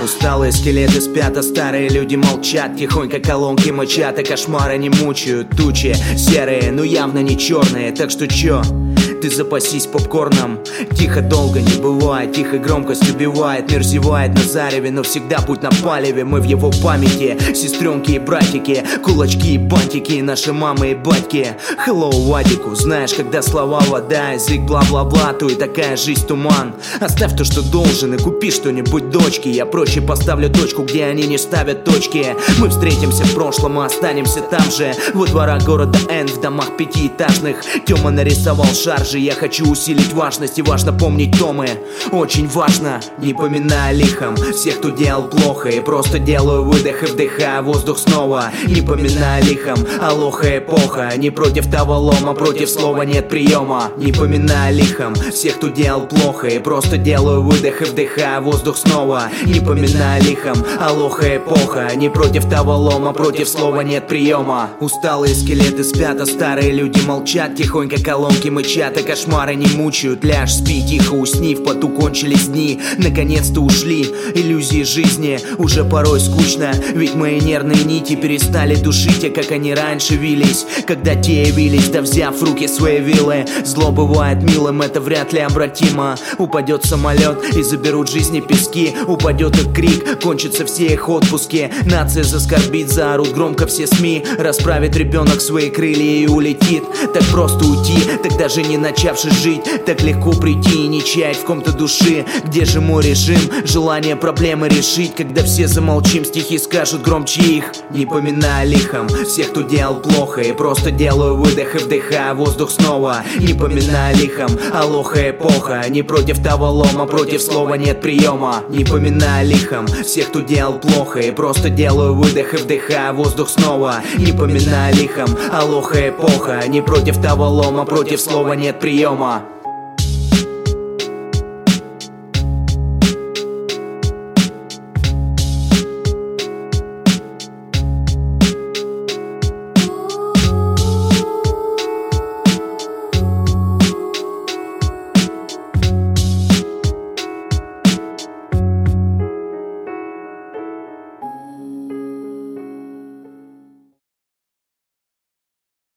Усталые скелеты спят, а старые люди молчат. Тихонько колонки мочат, а кошмары не мучают. Тучи серые, но явно не черные. Так что чё? Ты запасись попкорном. Тихо долго не бывает, тихо громкость убивает. Мир зевает на зареве, но всегда путь на палеве. Мы в его памяти, сестренки и братики, кулачки и бантики, наши мамы и батьки. Hello, Вадику, знаешь, когда слова вода, язык бла-бла-бла, то и такая жизнь туман. Оставь то, что должен, и купи что-нибудь дочки. Я проще поставлю точку, где они не ставят точки. Мы встретимся в прошлом и останемся там же. Во дворах города Н, в домах пятиэтажных. Тёма нарисовал шаржи. Я хочу усилить важность, и важно помнить томы. Очень важно, не поминая лихом всех, кто делал плохо, и просто делаю выдох и вдыхаю воздух снова. Не поминая лихом, алоха эпоха. Не против того лома, против слова нет приема. Не поминая лихом всех, кто делал плохо, и просто делаю выдох и вдыхаю воздух снова. Не поминая лихом, алоха эпоха. Не против того лома, против слова нет приема. Усталые скелеты спят, а старые люди молчат. Тихонько колонки мычат, а кошмары не мучают. Ляжь, спи, тихо усни, в поту кончились дни. Наконец-то ушли иллюзии жизни. Уже порой скучно, ведь мои нервные нити перестали душить, а как они раньше вились, когда те явились, да взяв в руки свои вилы. Зло бывает милым, это вряд ли обратимо. Упадет самолет и заберут жизни пески. Упадет их крик, кончатся все их отпуски. Нация заскорбит, заорут громко все СМИ. Расправит ребенок свои крылья и улетит. Так просто уйти, так даже не начавши жить. Так легко прийти и не чаять в ком-то души. Где же мой режим? Желание проблемы решить. Когда все замолчим, стихи скажут громче их. Не поминая лихом всех, кто делал плохо, и просто делаю выдох и вдыхаю воздух снова. Не поминая лихом, алоха эпоха. Не против того лома, против слова нет приема. Не поминая лихом всех, кто делал плохо, и просто делаю выдох и вдыхаю воздух снова. Не поминая лихом, алоха эпоха. Не против того лома, против слова нет приема.